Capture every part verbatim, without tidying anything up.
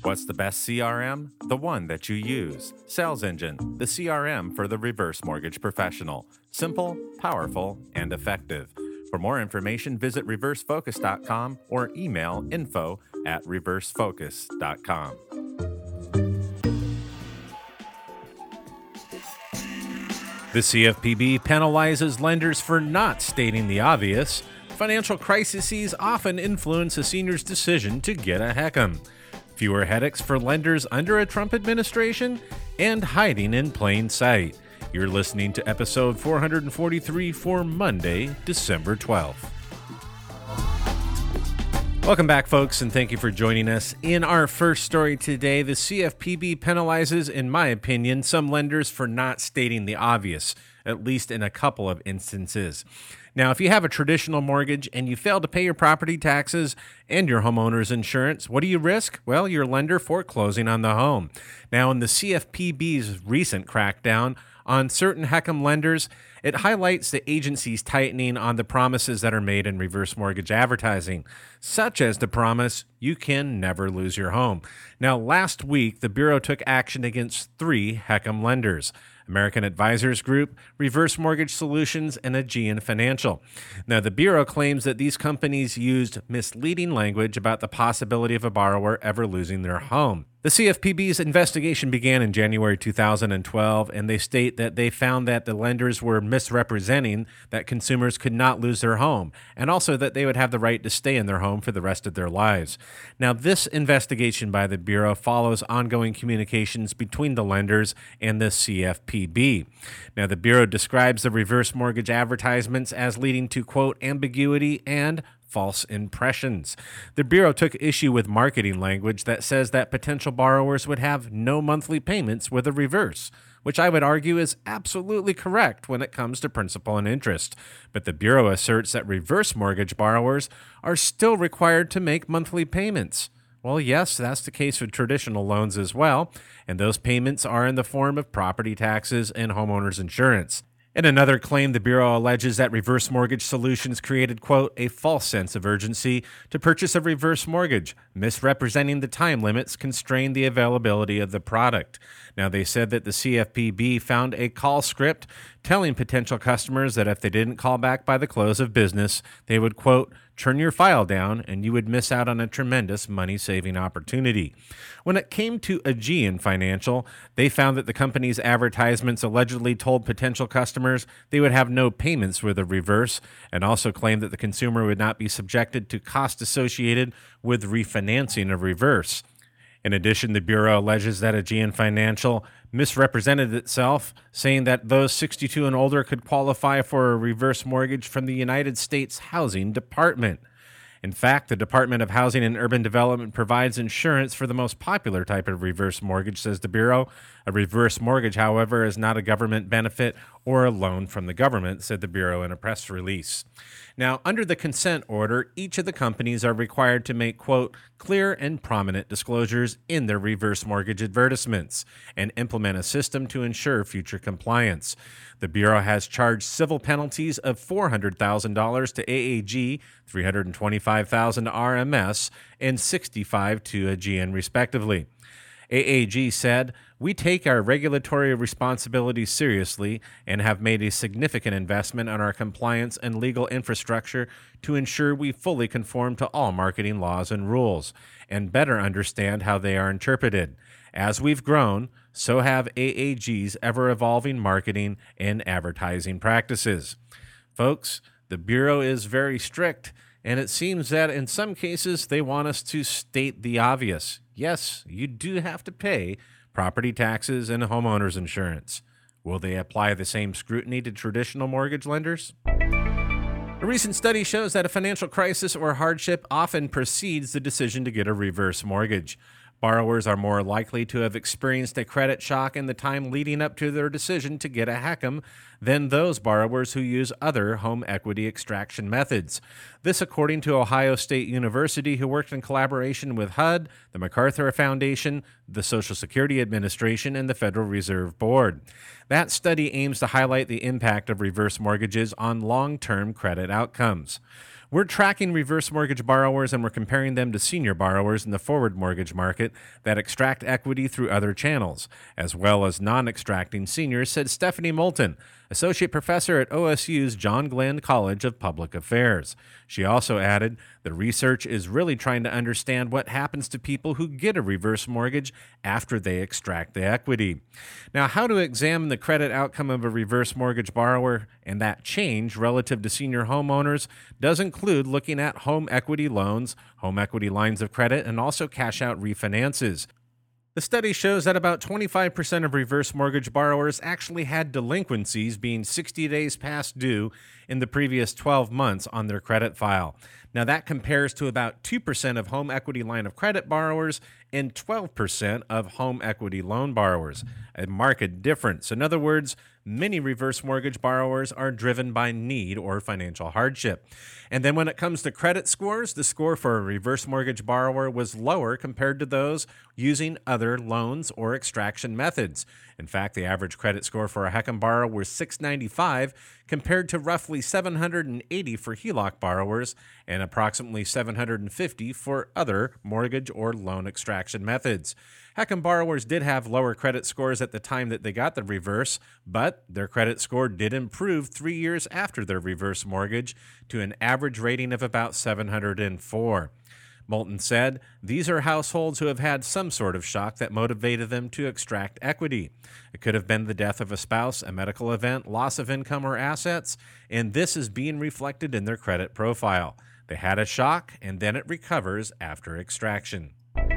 What's the best C R M? The one that you use. Sales Engine, the C R M for the reverse mortgage professional. Simple, powerful, and effective. For more information, visit reverse focus dot com or email info at reverse focus dot com. The C F P B penalizes lenders for not stating the obvious. Financial crises often influence a senior's decision to get a HECM. Fewer headaches for lenders under a Trump administration, and hiding in plain sight. You're listening to episode four forty-three for Monday, December twelfth. Welcome back, folks, and thank you for joining us. In our first story today, the C F P B penalizes, in my opinion, some lenders for not stating the obvious, at least in a couple of instances. Now, if you have a traditional mortgage and you fail to pay your property taxes and your homeowner's insurance, what do you risk? Well, your lender foreclosing on the home. Now, in the C F P B's recent crackdown on certain HECM lenders, it highlights the agency's tightening on the promises that are made in reverse mortgage advertising, such as the promise, you can never lose your home. Now, last week, the Bureau took action against three HECM lenders: American Advisors Group, Reverse Mortgage Solutions, and Aegean Financial. Now, the Bureau claims that these companies used misleading language about the possibility of a borrower ever losing their home. The C F P B's investigation began in January two thousand twelve, and they state that they found that the lenders were misrepresenting that consumers could not lose their home, and also that they would have the right to stay in their home for the rest of their lives. Now, this investigation by the Bureau follows ongoing communications between the lenders and the C F P B. Now, the Bureau describes the reverse mortgage advertisements as leading to, quote, ambiguity and false impressions. The Bureau took issue with marketing language that says that potential borrowers would have no monthly payments with a reverse, which I would argue is absolutely correct when it comes to principal and interest. But the Bureau asserts that reverse mortgage borrowers are still required to make monthly payments. Well, yes, that's the case with traditional loans as well, and those payments are in the form of property taxes and homeowners insurance. In another claim, the Bureau alleges that Reverse Mortgage Solutions created, quote, a false sense of urgency to purchase a reverse mortgage, misrepresenting the time limits constrained the availability of the product. Now, they said that the C F P B found a call script telling potential customers that if they didn't call back by the close of business, they would, quote, turn your file down and you would miss out on a tremendous money-saving opportunity. When it came to Aegean Financial, they found that the company's advertisements allegedly told potential customers they would have no payments with a reverse, and also claimed that the consumer would not be subjected to costs associated with refinancing a reverse. In addition, the Bureau alleges that Aegean Financial misrepresented itself, saying that those sixty-two and older could qualify for a reverse mortgage from the United States Housing Department. In fact, the Department of Housing and Urban Development provides insurance for the most popular type of reverse mortgage, says the Bureau. A reverse mortgage, however, is not a government benefit or a loan from the government, said the Bureau in a press release. Now, under the consent order, each of the companies are required to make, quote, clear and prominent disclosures in their reverse mortgage advertisements and implement a system to ensure future compliance. The Bureau has charged civil penalties of four hundred thousand dollars to A A G, three hundred twenty-five thousand dollars to R M S, and sixty-five thousand dollars to Aegean, respectively. A A G said, we take our regulatory responsibilities seriously and have made a significant investment in our compliance and legal infrastructure to ensure we fully conform to all marketing laws and rules and better understand how they are interpreted. As we've grown, so have A A G's ever-evolving marketing and advertising practices. Folks, the Bureau is very strict, and it seems that in some cases they want us to state the obvious. Yes, you do have to pay property taxes and homeowners insurance. Will they apply the same scrutiny to traditional mortgage lenders? A recent study shows that a financial crisis or hardship often precedes the decision to get a reverse mortgage. Borrowers are more likely to have experienced a credit shock in the time leading up to their decision to get a HECM than those borrowers who use other home equity extraction methods. This according to Ohio State University, who worked in collaboration with H U D, the MacArthur Foundation, the Social Security Administration, and the Federal Reserve Board. That study aims to highlight the impact of reverse mortgages on long-term credit outcomes. We're tracking reverse mortgage borrowers and we're comparing them to senior borrowers in the forward mortgage market that extract equity through other channels, as well as non-extracting seniors, said Stephanie Moulton, associate professor at O S U's John Glenn College of Public Affairs. She also added, the research is really trying to understand what happens to people who get a reverse mortgage after they extract the equity. Now, how to examine the credit outcome of a reverse mortgage borrower and that change relative to senior homeowners does include looking at home equity loans, home equity lines of credit, and also cash-out refinances. The study shows that about twenty-five percent of reverse mortgage borrowers actually had delinquencies being sixty days past due in the previous twelve months on their credit file. Now, that compares to about two percent of home equity line of credit borrowers and twelve percent of home equity loan borrowers. A marked difference. In other words, many reverse mortgage borrowers are driven by need or financial hardship. And then when it comes to credit scores, the score for a reverse mortgage borrower was lower compared to those using other loans or extraction methods. In fact, the average credit score for a H E C M borrower was six ninety-five compared to roughly seven hundred eighty for H E L O C borrowers and approximately seven hundred fifty for other mortgage or loan extraction methods. H E C M borrowers did have lower credit scores at the time that they got the reverse, but their credit score did improve three years after their reverse mortgage to an average rating of about seven hundred four. Moulton said, these are households who have had some sort of shock that motivated them to extract equity. It could have been the death of a spouse, a medical event, loss of income or assets, and this is being reflected in their credit profile. They had a shock, and then it recovers after extraction.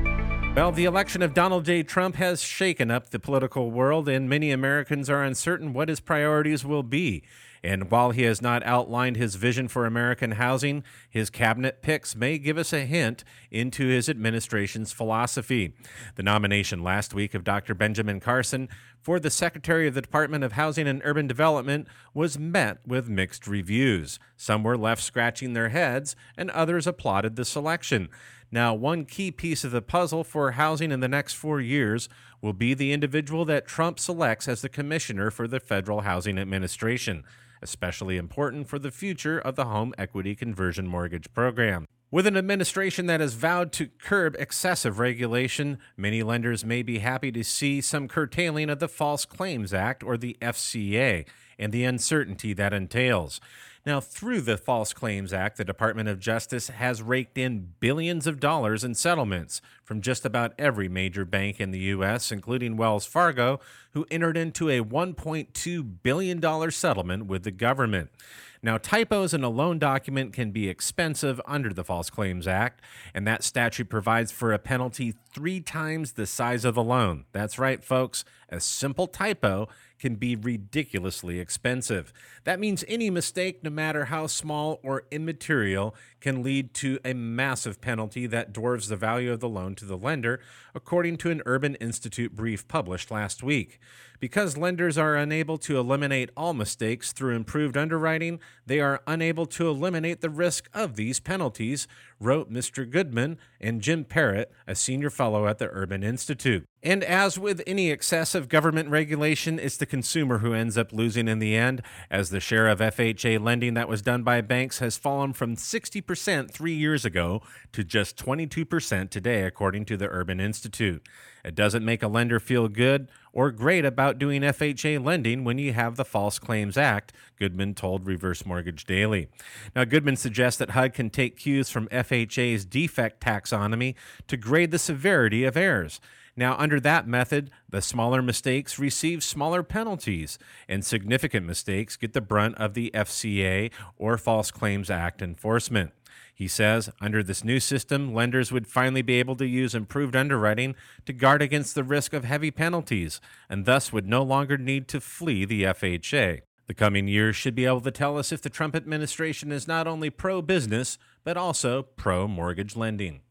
Well, the election of Donald J. Trump has shaken up the political world, and many Americans are uncertain what his priorities will be. And while he has not outlined his vision for American housing, his cabinet picks may give us a hint into his administration's philosophy. The nomination last week of Doctor Benjamin Carson for the Secretary of the Department of Housing and Urban Development was met with mixed reviews. Some were left scratching their heads, and others applauded the selection. Now, one key piece of the puzzle for housing in the next four years will be the individual that Trump selects as the commissioner for the Federal Housing Administration, especially important for the future of the home equity conversion mortgage program. With an administration that has vowed to curb excessive regulation, many lenders may be happy to see some curtailing of the False Claims Act, or the F C A, and the uncertainty that entails. Now, through the False Claims Act, the Department of Justice has raked in billions of dollars in settlements from just about every major bank in the U S, including Wells Fargo, who entered into a one point two billion dollars settlement with the government. Now, typos in a loan document can be expensive under the False Claims Act, and that statute provides for a penalty three times the size of the loan. That's right, folks. A simple typo can be ridiculously expensive. That means any mistake, no matter how small or immaterial, can lead to a massive penalty that dwarfs the value of the loan to the lender, according to an Urban Institute brief published last week. Because lenders are unable to eliminate all mistakes through improved underwriting, they are unable to eliminate the risk of these penalties, wrote Mister Goodman and Jim Parrott, a senior fellow at the Urban Institute. And as with any excessive government regulation, it's the consumer who ends up losing in the end, as the share of F H A lending that was done by banks has fallen from sixty percent three years ago to just twenty-two percent today, according to the Urban Institute. It doesn't make a lender feel good or great about doing F H A lending when you have the False Claims Act, Goodman told Reverse Mortgage Daily. Now, Goodman suggests that H U D can take cues from F H A's defect taxonomy to grade the severity of errors. Now, under that method, the smaller mistakes receive smaller penalties, and significant mistakes get the brunt of the F C A or False Claims Act enforcement. He says, under this new system, lenders would finally be able to use improved underwriting to guard against the risk of heavy penalties, and thus would no longer need to flee the F H A. The coming years should be able to tell us if the Trump administration is not only pro-business, but also pro-mortgage lending.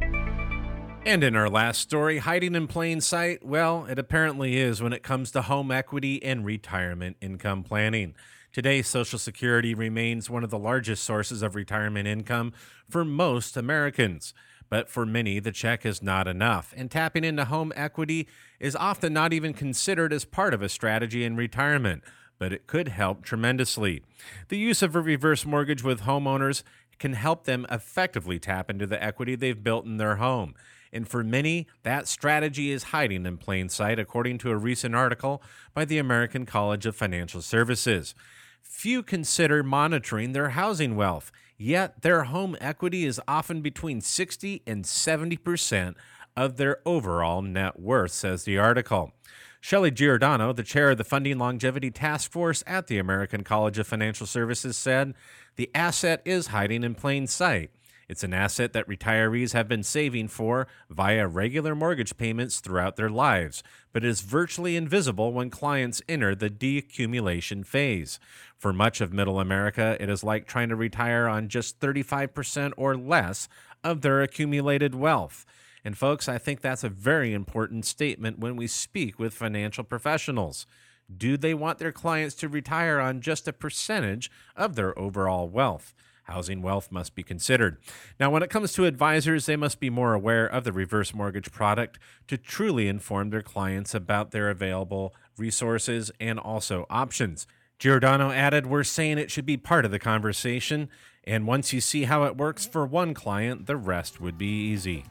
And in our last story, hiding in plain sight, well, it apparently is when it comes to home equity and retirement income planning. Today, Social Security remains one of the largest sources of retirement income for most Americans. But for many, the check is not enough, and tapping into home equity is often not even considered as part of a strategy in retirement, but it could help tremendously. The use of a reverse mortgage with homeowners can help them effectively tap into the equity they've built in their home. And for many, that strategy is hiding in plain sight, according to a recent article by the American College of Financial Services. Few consider monitoring their housing wealth, yet their home equity is often between sixty and seventy percent of their overall net worth, says the article. Shelley Giordano, the chair of the Funding Longevity Task Force at the American College of Financial Services, said, "The asset is hiding in plain sight. It's an asset that retirees have been saving for via regular mortgage payments throughout their lives, but is virtually invisible when clients enter the deaccumulation phase. For much of Middle America, it is like trying to retire on just thirty-five percent or less of their accumulated wealth." And folks, I think that's a very important statement when we speak with financial professionals. Do they want their clients to retire on just a percentage of their overall wealth? Housing wealth must be considered. Now, when it comes to advisors, they must be more aware of the reverse mortgage product to truly inform their clients about their available resources and also options. Giordano added, "We're saying it should be part of the conversation, and once you see how it works for one client, the rest would be easy."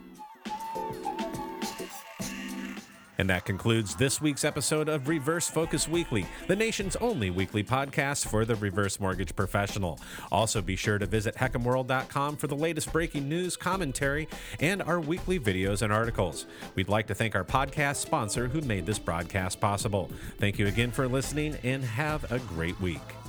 And that concludes this week's episode of Reverse Focus Weekly, the nation's only weekly podcast for the reverse mortgage professional. Also, be sure to visit Heckam World dot com for the latest breaking news, commentary, and our weekly videos and articles. We'd like to thank our podcast sponsor who made this broadcast possible. Thank you again for listening, and have a great week.